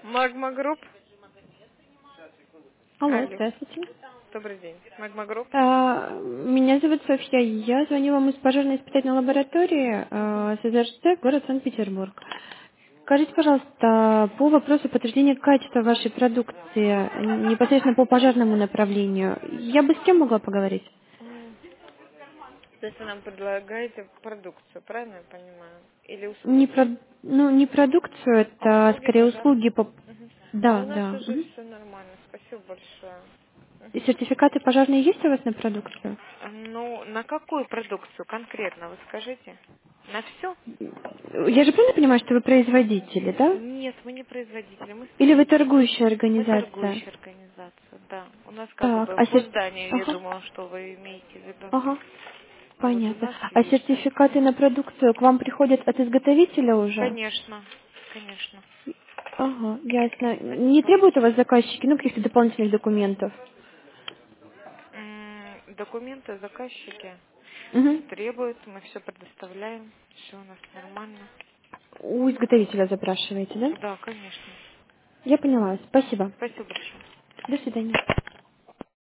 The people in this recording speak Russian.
Магма Групп. Алло, Алло. здравствуйте. Добрый день. Магма Групп. Меня зовут Софья. Я звоню вам из пожарной испытательной лаборатории СЗРСТ, город Санкт-Петербург. Скажите, пожалуйста, по вопросу подтверждения качества вашей продукции, непосредственно по пожарному направлению, я бы с кем могла поговорить? М, То есть вы нам предлагаете продукцию, правильно я понимаю? Или Не, услуги? не продукцию, это Услуги скорее пожарные? услуги по... Мгм. А Да, у нас да. уже Мгм. все нормально. Спасибо большое. И Мгм. сертификаты пожарные есть у вас на продукцию? Ну, на какую продукцию конкретно, вы скажите? На все? Я же правильно понимаю, что вы производители, да? Нет, мы не производители, мы Или вы специалисты. торгующая Мы организация? торгующая организация, да. У нас как Так, бы по зданию, я Ага, думала, что вы имеете в виду. ага, Вот у понятно. нас А есть, да. сертификаты на продукцию к вам приходят от изготовителя уже? Конечно, конечно. Ага, ясно. Спасибо Не требуют у большое. вас заказчики, ну, каких-то дополнительных документов? Документы заказчики Угу. требуют, мы все предоставляем, все у нас нормально. У изготовителя запрашиваете, да? Да, конечно. Я поняла. Спасибо. Спасибо большое. До свидания.